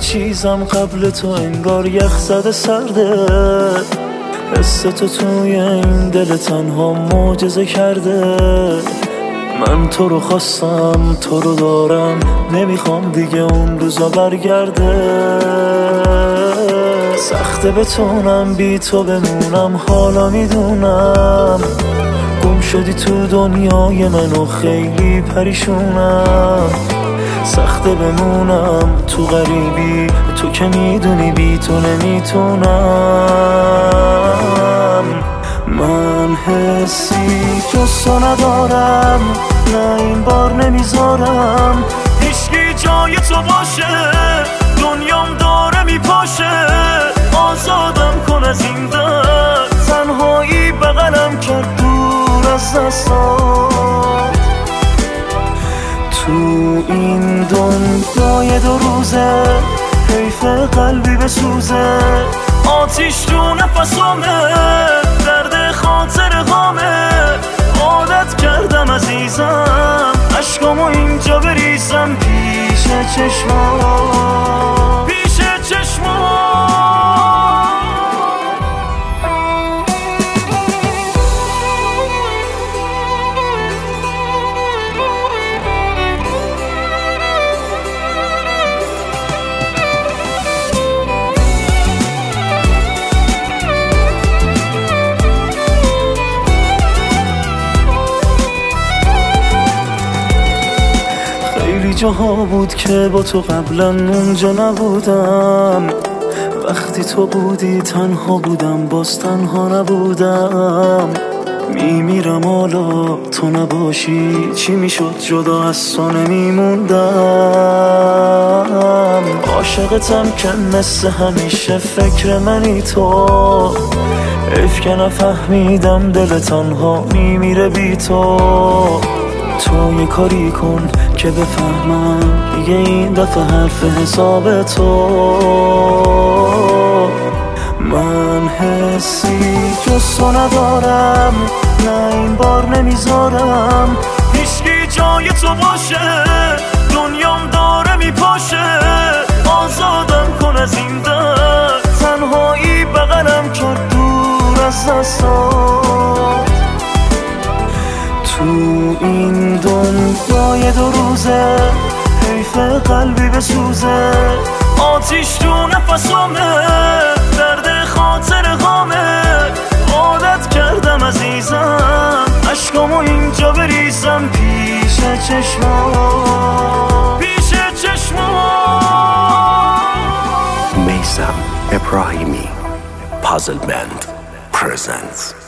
چیزم قبل تو انگار یخ زده سرده. حس تو توی این دل تنها معجزه کرده. من تو رو خواستم، تو رو دارم، نمیخوام دیگه اون روزا برگرده. سخته بتونم بی تو بمونم، حالا میدونم گم شدی تو دنیای من و خیلی پریشونم. سخته بمونم تو غریبی، تو که میدونی بی تو نمیتونم. من حسی جز تو ندارم، نه این بار نمیذارم هیچکی جای تو باشه. دنیام داره میپاشه، آزادم کن از این درد. تنهایی بغلم کرد دور از دستام. تو این دنیای دو روزه حیف قلبی بسوزه. آتیش تو نفسامه، درد خاطر غامه. عادت کردم عزیزم عشقامو اینجا بریزم پیش چشمام، پیش چشمام. جاها بود که با تو قبلا اونجا نبودم. وقتی تو بودی تنها بودم، باز تنها نبودم. میمیرم حالا تو نباشی، چی میشد جدا از تو نمیموندم. عاشقتم که مثل همیشه فکر منی تو. حیف که نفهمیدم دل تنها میمیره بی تو. تو یه کاری کن که بفهمم دیگه این دفعه حرف حساب تو. من حسی جز تو ندارم، نه این بار نمیذارم هیچکی جای تو باشه. دنیام داره میپاشه، آزادم کن از این درد. تنهایی بغلم کرد دور از دستام. تو این دنیای دو روزه حیف قلبی بسوزه. آتیش تو نفسامه، درد خاطر غامه. عادت کردم عزیزم عشقامو اینجا بریزم پیش چشمام، پیش چشمام. Meysam Ebrahimi Puzzle Band presents